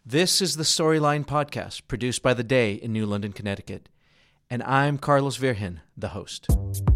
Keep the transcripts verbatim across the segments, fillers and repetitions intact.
This is the Storyline Podcast, produced by The Day in New London, Connecticut. And I'm Carlos Virgen, the host.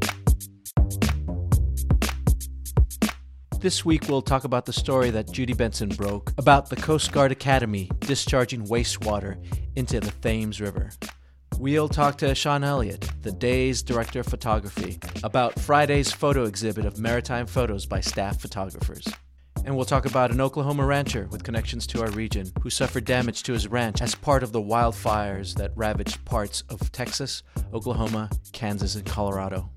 This week we'll talk about the story that Judy Benson broke about the Coast Guard Academy discharging wastewater into the Thames River. We'll talk to Sean Elliott, the Day's director of photography, about Friday's photo exhibit of maritime photos by staff photographers. And we'll talk about an Oklahoma rancher with connections to our region who suffered damage to his ranch as part of the wildfires that ravaged parts of Texas, Oklahoma, Kansas, and Colorado.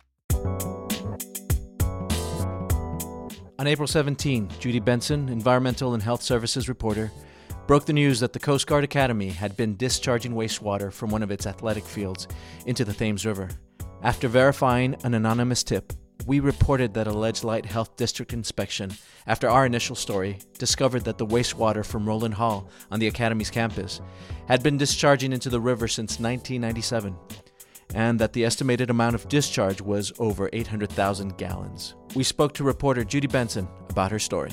On April seventeenth, Judy Benson, Environmental and Health Services reporter, broke the news that the Coast Guard Academy had been discharging wastewater from one of its athletic fields into the Thames River. After verifying an anonymous tip, we reported that alleged Light Health District inspection, after our initial story, discovered that the wastewater from Rowland Hall on the Academy's campus had been discharging into the river since nineteen ninety-seven, and that the estimated amount of discharge was over eight hundred thousand gallons. We spoke to reporter Judy Benson about her story.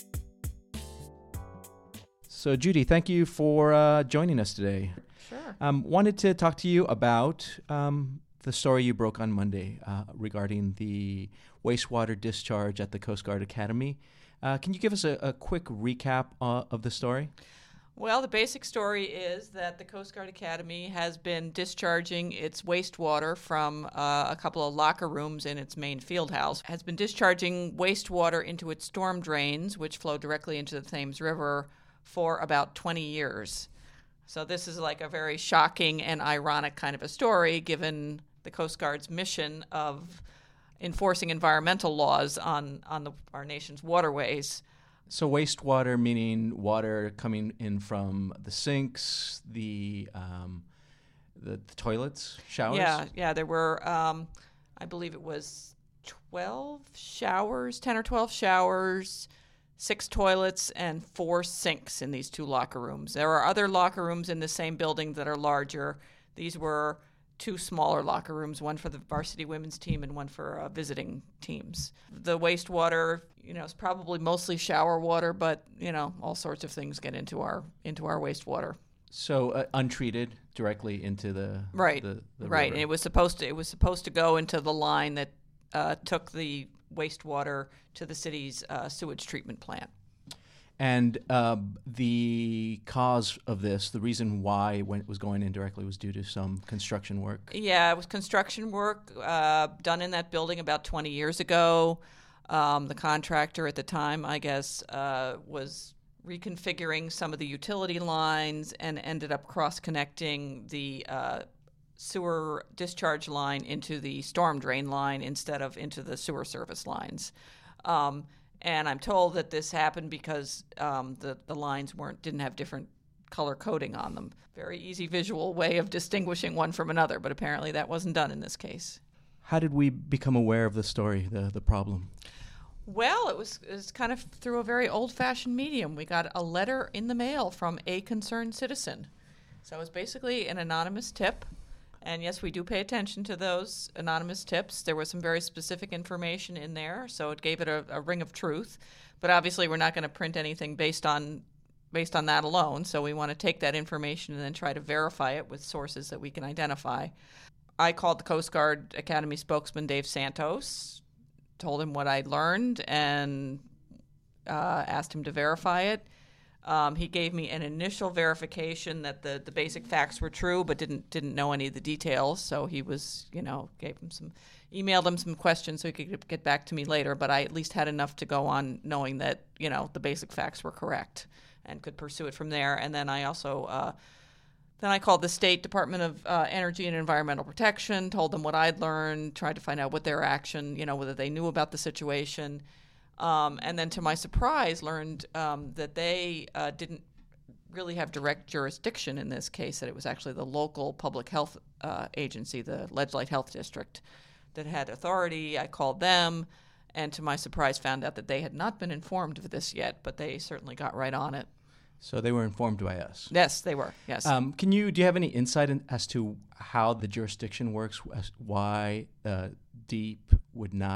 So, Judy, thank you for uh, joining us today. Sure. Um, wanted to talk to you about um, the story you broke on Monday uh, regarding the wastewater discharge at the Coast Guard Academy. Uh, can you give us a, a quick recap uh, of the story? Well, the basic story is that the Coast Guard Academy has been discharging its wastewater from uh, a couple of locker rooms in its main field house, has been discharging wastewater into its storm drains, which flow directly into the Thames River, for about twenty years. So this is like a very shocking and ironic kind of a story, given the Coast Guard's mission of enforcing environmental laws on, on the, our nation's waterways. So wastewater meaning water coming in from the sinks, the um, the, the toilets, showers? Yeah, yeah. There were, um, I believe it was twelve showers, ten or twelve showers, six toilets, and four sinks in these two locker rooms. There are other locker rooms in the same building that are larger. These were two smaller locker rooms, one for the varsity women's team and one for uh, visiting teams. The wastewater, you know, is probably mostly shower water, but, you know, all sorts of things get into our into our wastewater. So uh, untreated directly into the right, the, the right. river. And it was supposed to it was supposed to go into the line that uh, took the wastewater to the city's uh, sewage treatment plant. And uh, the cause of this, the reason why when it was going in directly, was due to some construction work? Yeah, it was construction work uh, done in that building about twenty years ago. Um, the contractor at the time, I guess, uh, was reconfiguring some of the utility lines and ended up cross-connecting the uh, sewer discharge line into the storm drain line instead of into the sewer service lines. Um, And I'm told that this happened because um, the, the lines weren't didn't have different color coding on them. Very easy visual way of distinguishing one from another, but apparently that wasn't done in this case. How did we become aware of the story, the, the problem? Well, it was, it was kind of through a very old-fashioned medium. We got a letter in the mail from a concerned citizen. So it was basically an anonymous tip. And yes, we do pay attention to those anonymous tips. There was some very specific information in there, so it gave it a, a ring of truth. But obviously, we're not going to print anything based on based on that alone. So we want to take that information and then try to verify it with sources that we can identify. I called the Coast Guard Academy spokesman, Dave Santos, told him what I'd learned, and uh, asked him to verify it. Um, he gave me an initial verification that the, the basic facts were true, but didn't didn't know any of the details. So he was, you know, gave him some, emailed him some questions so he could get back to me later. But I at least had enough to go on knowing that, you know, the basic facts were correct and could pursue it from there. And then I also, uh, then I called the State Department of uh, Energy and Environmental Protection, told them what I'd learned, tried to find out what their action, you know, whether they knew about the situation. Um, and then to my surprise, learned um, that they uh, didn't really have direct jurisdiction in this case, that it was actually the local public health uh, agency, the Ledgelight Health District, that had authority. I called them, and to my surprise found out that they had not been informed of this yet, but they certainly got right on it. So they were informed by us. Yes, they were, yes. Um, can you, do you have any insight in, as to how the jurisdiction works, as why uh, DEEP would not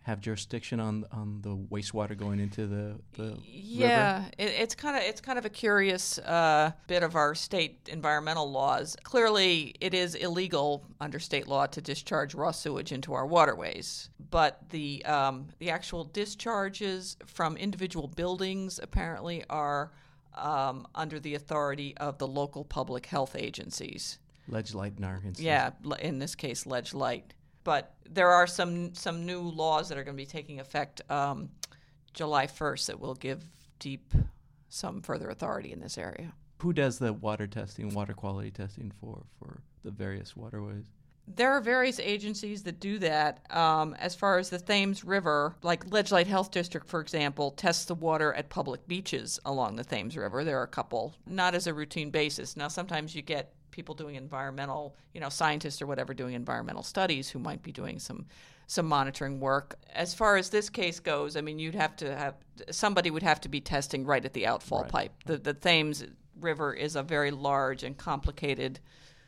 have jurisdiction on on the wastewater going into the, the yeah, river? it, it's kind of it's kind of a curious uh, bit of our state environmental laws. Clearly, it is illegal under state law to discharge raw sewage into our waterways, but the um, the actual discharges from individual buildings apparently are um, under the authority of the local public health agencies. Ledge Light in our instance. Yeah, in this case, Ledge Light. But there are some some new laws that are going to be taking effect um, July first that will give DEEP some further authority in this area. Who does the water testing, water quality testing for, for the various waterways? There are various agencies that do that. Um, as far as the Thames River, like Ledge Light Health District, for example, tests the water at public beaches along the Thames River. There are a couple, not as a routine basis. Now, sometimes you get people doing environmental, you know, scientists or whatever doing environmental studies who might be doing some some monitoring work. As far as this case goes, I mean, you'd have to have, somebody would have to be testing right at the outfall Right. pipe. The, the Thames River is a very large and complicated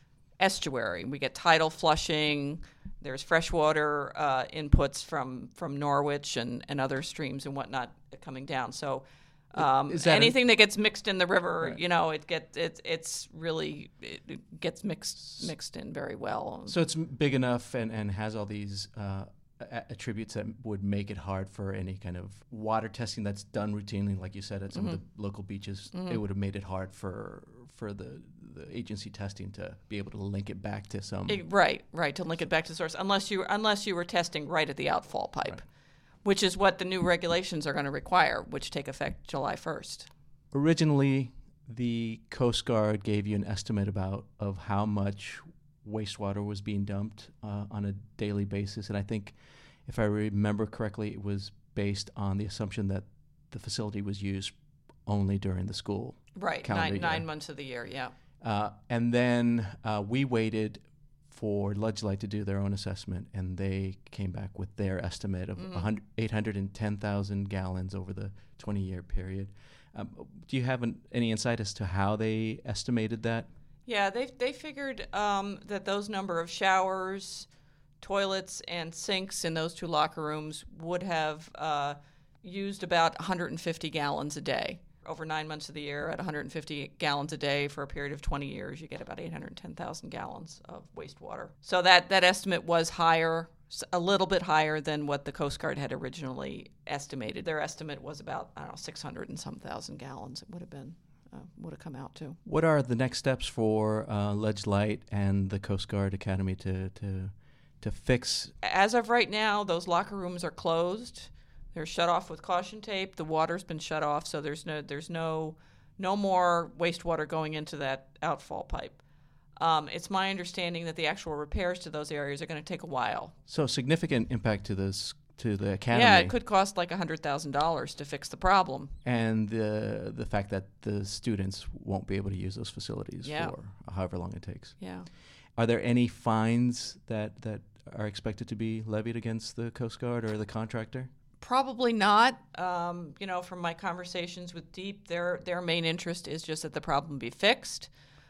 estuary. We get tidal flushing. There's freshwater uh, inputs from, from Norwich and, and other streams and whatnot coming down. So um, Is that anything that gets mixed in the river, Right. you know, it gets it's it's really it gets mixed mixed in very well. So it's big enough and, and has all these uh, a- attributes that would make it hard for any kind of water testing that's done routinely, like you said, at some Mm-hmm. of the local beaches. It would have made it hard for for the, the agency testing to be able to link it back to some. It- right, right, to link it back to source, unless you unless you were testing right at the outfall pipe, Right. which is what the new regulations are going to require, which take effect July first. Originally, the Coast Guard gave you an estimate about of how much wastewater was being dumped uh, on a daily basis, and I think, if I remember correctly, it was based on the assumption that the facility was used only during the school Right, calendar nine year. nine months of the year, yeah. Uh, and then uh, we waited for Ledge Light to do their own assessment, and they came back with their estimate of Mm-hmm. one hundred eight hundred ten thousand gallons over the twenty-year period. Um, do you have an, any insight as to how they estimated that? Yeah, they they figured um, that those number of showers, toilets, and sinks in those two locker rooms would have uh, used about one hundred fifty gallons a day. Over nine months of the year, at one hundred fifty gallons a day for a period of twenty years, you get about eight hundred ten thousand gallons of wastewater. So that, that estimate was higher, s- a little bit higher than what the Coast Guard had originally estimated. Their estimate was about, I don't know, six hundred and some thousand gallons it would have been, uh, would have come out to. What are the next steps for uh, Ledge Light and the Coast Guard Academy to to to fix? As of right now, those locker rooms are closed. They're shut off with caution tape. The water's been shut off, so there's no there's no no more wastewater going into that outfall pipe. Um, it's my understanding that the actual repairs to those areas are going to take a while. So significant impact to this to the academy. Yeah, it could cost like one hundred thousand dollars to fix the problem. And the the fact that the students won't be able to use those facilities Yeah. for however long it takes. Yeah. Are there any fines that, that are expected to be levied against the Coast Guard or the contractor? Probably not. Um, you know, from my conversations with DEEP, their their main interest is just that the problem be fixed,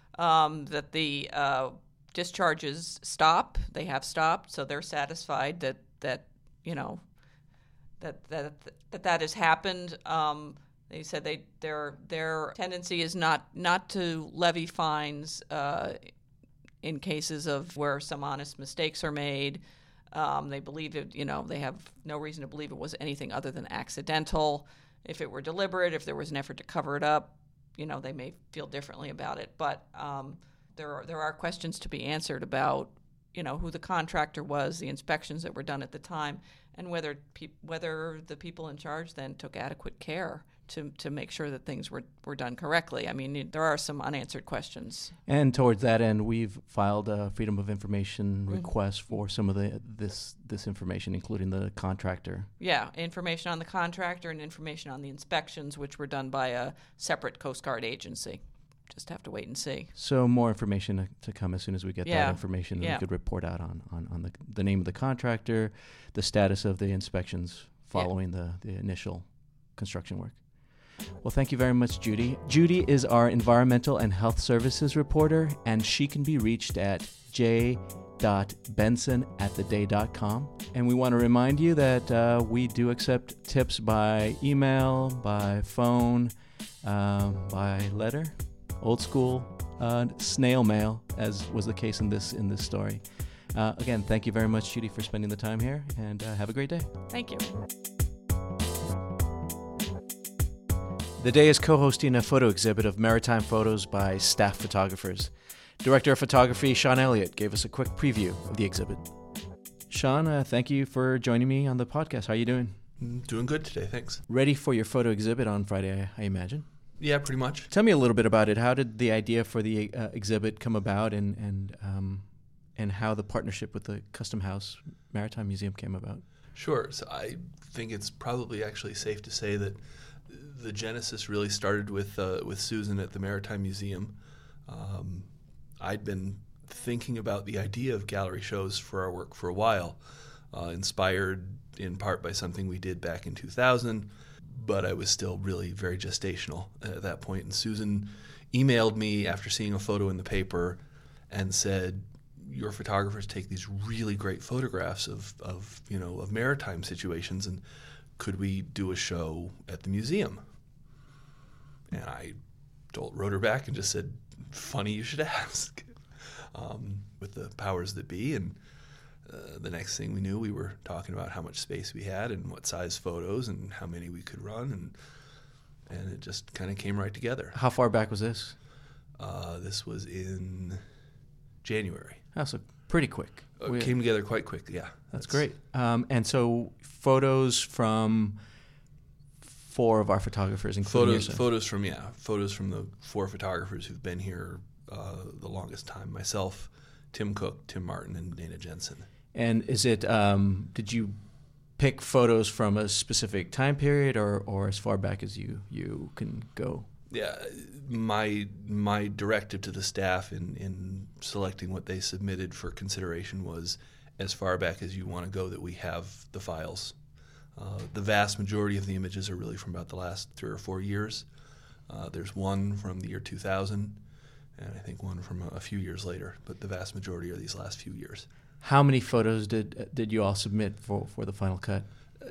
um, that the uh, discharges stop. They have stopped, so they're satisfied that that you know that that that that has happened. Um, they said they their their tendency is not not to levy fines uh, in cases of where some honest mistakes are made. Um, they believe it, you know, they have no reason to believe it was anything other than accidental. If it were deliberate, if there was an effort to cover it up, you know, they may feel differently about it. But um, there are there are questions to be answered about, you know, who the contractor was, the inspections that were done at the time, and whether pe- whether the people in charge then took adequate care to to make sure that things were, were done correctly. I mean, there are some unanswered questions. And towards that end, we've filed a Freedom of Information request for some of the this this information, including the contractor. Yeah, information on the contractor and information on the inspections, which were done by a separate Coast Guard agency. Just have to wait and see. So more information to, to come as soon as we get Yeah. that information, and Yeah. we could report out on, on, on the, the name of the contractor, the status of the inspections following the, the initial construction work. Well, thank you very much, Judy. Judy is our Environmental and Health Services reporter, and she can be reached at j dot benson at the day dot com. And we want to remind you that uh, we do accept tips by email, by phone, uh, by letter, old school, uh, snail mail, as was the case in this in this story. Uh, again, thank you very much, Judy, for spending the time here, and uh, have a great day. Thank you. The Day is co-hosting a photo exhibit of maritime photos by staff photographers. Director of Photography Sean Elliott gave us a quick preview of the exhibit. Sean, uh, thank you for joining me on the podcast. How are you doing? Doing good today, thanks. Ready for your photo exhibit on Friday, I, I imagine? Yeah, pretty much. Tell me a little bit about it. How did the idea for the uh, exhibit come about, and and um, and how the partnership with the Custom House Maritime Museum came about? Sure. So I think it's probably actually safe to say that the genesis really started with uh, with Susan at the Maritime Museum. Um, I'd been thinking about the idea of gallery shows for our work for a while, uh, inspired in part by something we did back in two thousand, but I was still really very gestational at that point. And Susan emailed me after seeing a photo in the paper and said, your photographers take these really great photographs of, of you know, of maritime situations, and could we do a show at the museum? And I told, wrote her back and just said, funny you should ask, um, with the powers that be. And uh, the next thing we knew, we were talking about how much space we had and what size photos and how many we could run, and and it just kind of came right together. How far back was this? Uh, this was in January. Oh, so pretty quick. It We- came together quite quickly, yeah. That's great. Um, and so photos from four of our photographers, including Photos, yourself. photos from yeah, photos from the four photographers who've been here uh, the longest time. Myself, Tim Cook, Tim Martin, and Dana Jensen. And is it? Um, did you pick photos from a specific time period, or, or as far back as you you can go? Yeah, my my directive to the staff in, in selecting what they submitted for consideration was as far back as you want to go that we have the files. Uh, the vast majority of the images are really from about the last three or four years. Uh, there's one from the year two thousand, and I think one from a, a few years later, but the vast majority are these last few years. How many photos did did you all submit for, for the final cut? Uh,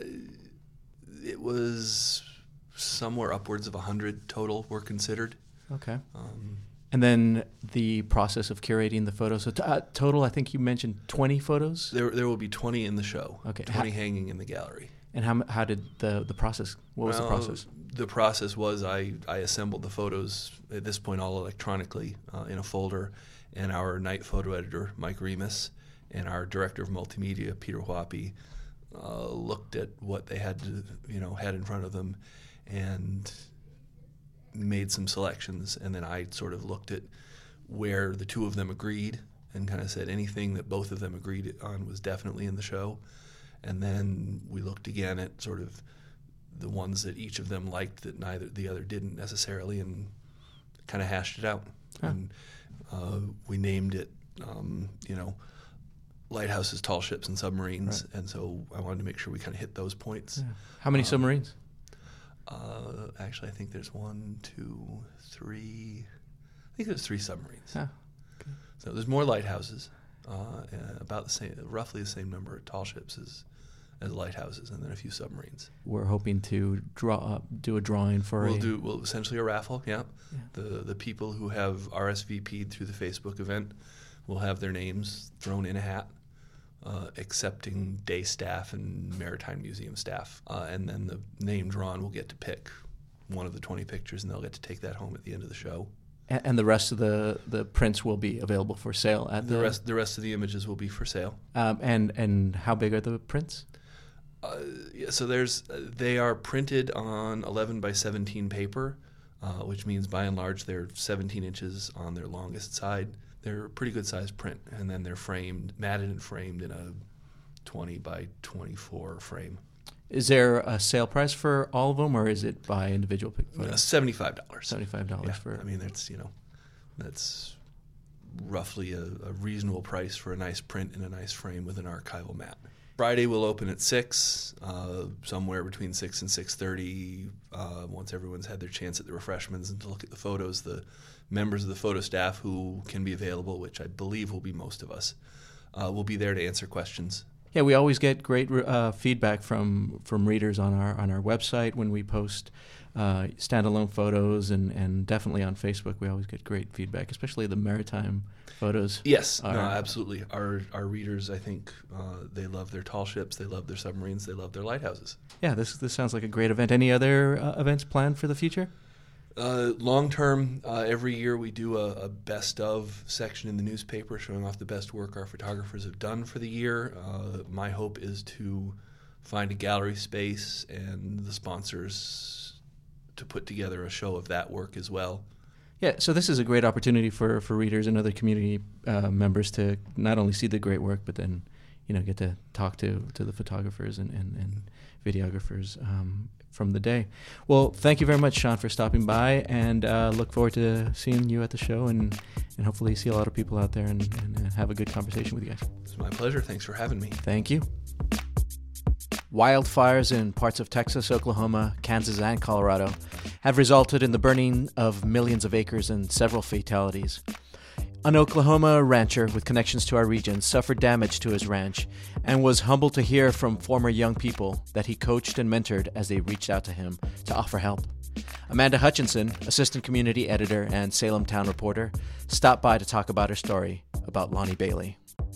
it was somewhere upwards of one hundred total were considered. Okay. Um, And then the process of curating the photos. So t- uh, total, I think you mentioned twenty photos. there there will be twenty in the show, Okay. twenty Ha- hanging in the gallery. And how m- how did the the process? What was Well, the process? The process was I, I assembled the photos, at this point all electronically, uh, in a folder, and our night photo editor, Mike Remus, and our director of multimedia, Peter Whoppy, uh, looked at what they had to, you know, had in front of them, and made some selections. And then I sort of looked at where the two of them agreed and kind of said anything that both of them agreed on was definitely in the show. And then we looked again at sort of the ones that each of them liked that neither the other didn't necessarily, and kind of hashed it out. Huh. And uh, we named it, um, you know, lighthouses, tall ships, and submarines. Right. And so I wanted to make sure we kind of hit those points. Yeah. How many um, submarines? Uh, actually, I think there's one, two, three. I think there's three submarines. Ah, So there's more lighthouses, uh, and about the same, roughly the same number of tall ships as, as lighthouses, and then a few submarines. We're hoping to draw up, do a drawing for We'll a, do well essentially a raffle. Yeah. Yeah. The the people who have R S V P'd through the Facebook event will have their names thrown in a hat, uh, accepting day staff and Maritime Museum staff, uh, and then the name drawn will get to pick one of the twenty pictures, and they'll get to take that home at the end of the show. A- And the rest of the, the prints will be available for sale at the, The rest the rest of the images will be for sale. Um, and and how big are the prints? Uh, yeah, so there's uh, they are printed on eleven by seventeen paper, uh, which means by and large they're seventeen inches on their longest side. They're a pretty good sized print, and then they're framed, matted and framed in a twenty by twenty-four frame. Is there a sale price for all of them, or is it by individual pic- Uh, photos? Seventy-five dollars. Seventy-five dollars Yeah, for. I mean that's you know, that's roughly a, a reasonable price for a nice print in a nice frame with an archival mat. Friday we'll open at six, uh, somewhere between six and six thirty. Uh, once everyone's had their chance at the refreshments and to look at the photos, the members of the photo staff who can be available, which I believe will be most of us, uh, we'll be there to answer questions. Yeah, we always get great uh, feedback from, from readers on our on our website when we post uh, standalone photos, and, and definitely on Facebook. We always get great feedback, especially the maritime photos. Yes, are, no, absolutely. Our our readers, I think, uh, they love their tall ships, they love their submarines, they love their lighthouses. Yeah, this this sounds like a great event. Any other uh, events planned for the future? Uh, long term, uh, every year we do a, a best of section in the newspaper showing off the best work our photographers have done for the year. Uh, my hope is to find a gallery space and the sponsors to put together a show of that work as well. Yeah, so this is a great opportunity for, for readers and other community uh, members to not only see the great work, but then, you know, get to talk to, to the photographers and, and, and videographers um, from the day. Well, thank you very much, Sean, for stopping by, and uh, look forward to seeing you at the show, and, and hopefully see a lot of people out there and, and, and have a good conversation with you guys. It's my pleasure. Thanks for having me. Thank you. Wildfires in parts of Texas, Oklahoma, Kansas, and Colorado have resulted in the burning of millions of acres and several fatalities. An Oklahoma rancher with connections to our region suffered damage to his ranch and was humbled to hear from former young people that he coached and mentored as they reached out to him to offer help. Amanda Hutchinson, assistant community editor and Salem Town reporter, stopped by to talk about her story about Lonnie Bailey.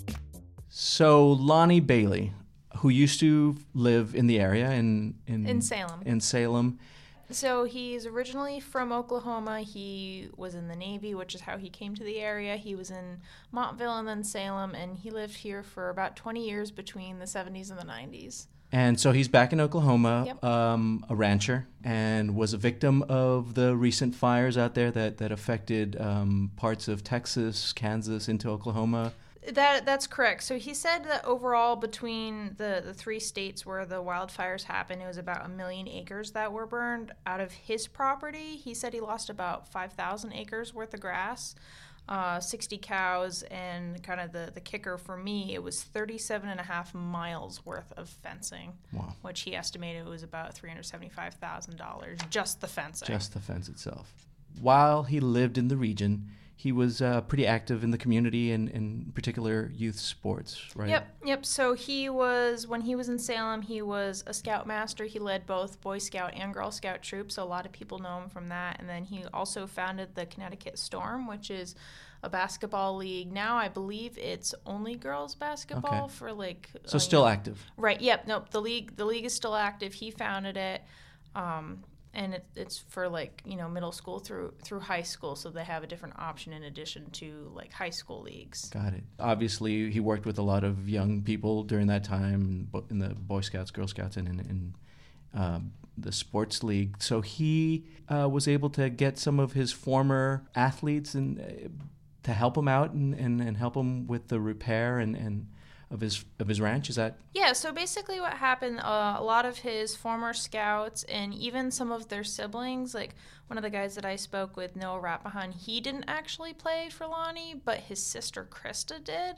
So Lonnie Bailey, who used to live in the area in in, in Salem. In Salem. So he's originally from Oklahoma. He was in the Navy, which is how he came to the area. He was in Montville and then Salem, and he lived here for about twenty years between the seventies and the nineties. And so he's back in Oklahoma, Yep. um, a rancher, and was a victim of the recent fires out there that, that affected um, parts of Texas, Kansas, into Oklahoma. That that's correct. So he said that overall between the, the three states where the wildfires happened, it was about a million acres that were burned. Out of his property, he said he lost about five thousand acres worth of grass, uh, sixty cows, and kind of the, the kicker for me, it was thirty-seven and a half miles worth of fencing, Wow. which he estimated was about three hundred seventy-five thousand dollars, just the fencing. Just the fence itself. While he lived in the region, he was uh, pretty active in the community and in particular youth sports, right? Yep, yep. So he was, when he was in Salem, he was a scoutmaster. He led both Boy Scout and Girl Scout troops, so a lot of people know him from that. And then he also founded the Connecticut Storm, which is a basketball league. Now I believe it's only girls basketball Okay. for like... So uh, still you know, active. Right, yep. Nope, the league, the league is still active. He founded it. Um, And it, it's for like, you know, middle school through through high school, so they have a different option in addition to like high school leagues. Got it. Obviously, he worked with a lot of young people during that time in the Boy Scouts, Girl Scouts, and in, in um, the sports league. So he uh, was able to get some of his former athletes and uh, to help him out and, and, and help him with the repair and, and of his of his ranch. Is that? Yeah, so basically what happened, uh, a lot of his former scouts and even some of their siblings, like one of the guys that I spoke with, Noah Rapahan, he didn't actually play for Lonnie, but his sister Krista did.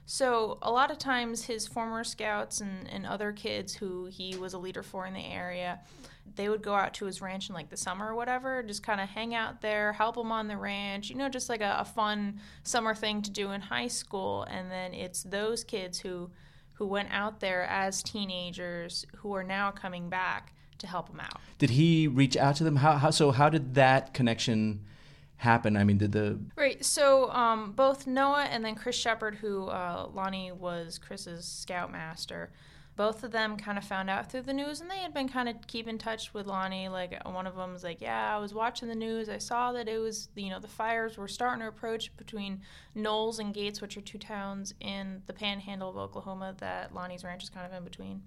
So a lot of times his former scouts and, and other kids who he was a leader for in the area, they would go out to his ranch in like the summer or whatever, just kind of hang out there, help him on the ranch, you know, just like a, a fun summer thing to do in high school. And then it's those kids who who went out there as teenagers who are now coming back to help him out. Did he reach out to them? How, how so? How did that connection happen? I mean, did the Right. So um, both Noah and then Chris Shepard, who uh, Lonnie was Chris's scoutmaster, both of them kind of found out through the news, and they had been kind of keep in touch with Lonnie. Like one of them was like, "Yeah, I was watching the news. I saw that it was, you know, the fires were starting to approach between Knowles and Gates, which are two towns in the Panhandle of Oklahoma that Lonnie's ranch is kind of in between."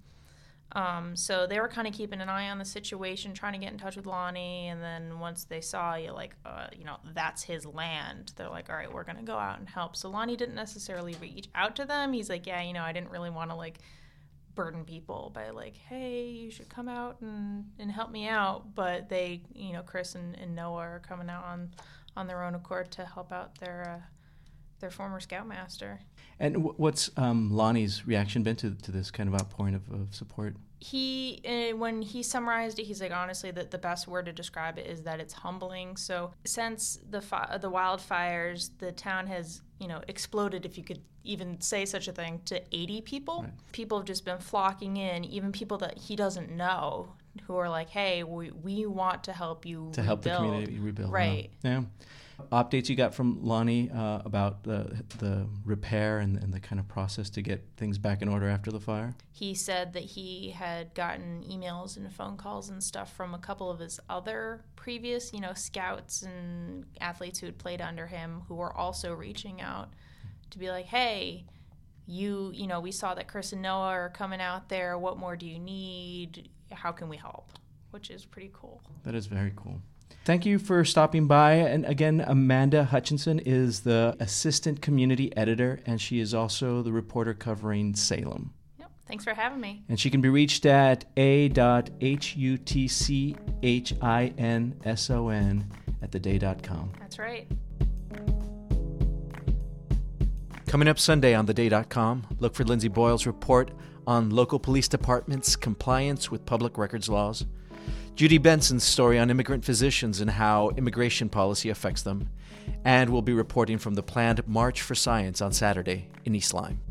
Um, so they were kind of keeping an eye on the situation, trying to get in touch with Lonnie. And then once they saw you, like, uh, you know, that's his land, they're like, all right, we're going to go out and help. So Lonnie didn't necessarily reach out to them. He's like, yeah, you know, I didn't really want to, like, burden people by, like, hey, you should come out and, and help me out. But they, you know, Chris and, and Noah are coming out on, on their own accord to help out their, uh, their former scoutmaster. And w- what's um, Lonnie's reaction been to to this kind of outpouring of, of support? He, uh, when he summarized it, he's like, honestly, that the best word to describe it is that it's humbling. So since the fi- the wildfires, the town has, you know, exploded, if you could even say such a thing, to eighty people. Right. People have just been flocking in, even people that he doesn't know, who are like, hey, we, we want to help you to rebuild. help the community rebuild. Right. Wow. Yeah. Updates you got from Lonnie uh, about the the repair and, and the kind of process to get things back in order after the fire? He said that he had gotten emails and phone calls and stuff from a couple of his other previous, you know, scouts and athletes who had played under him, who were also reaching out to be like, hey, you, you know, we saw that Chris and Noah are coming out there. What more do you need? How can we help? Which is pretty cool. That is very cool. Thank you for stopping by. And again, Amanda Hutchinson is the assistant community editor, and she is also the reporter covering Salem. Yep. Thanks for having me. And she can be reached at a dot h u t c h i n s o n at the day dot com. That's right. Coming up Sunday on the day dot com, look for Lindsay Boyle's report on local police departments' compliance with public records laws, Judy Benson's story on immigrant physicians and how immigration policy affects them, and we'll be reporting from the planned March for Science on Saturday in East Lyme.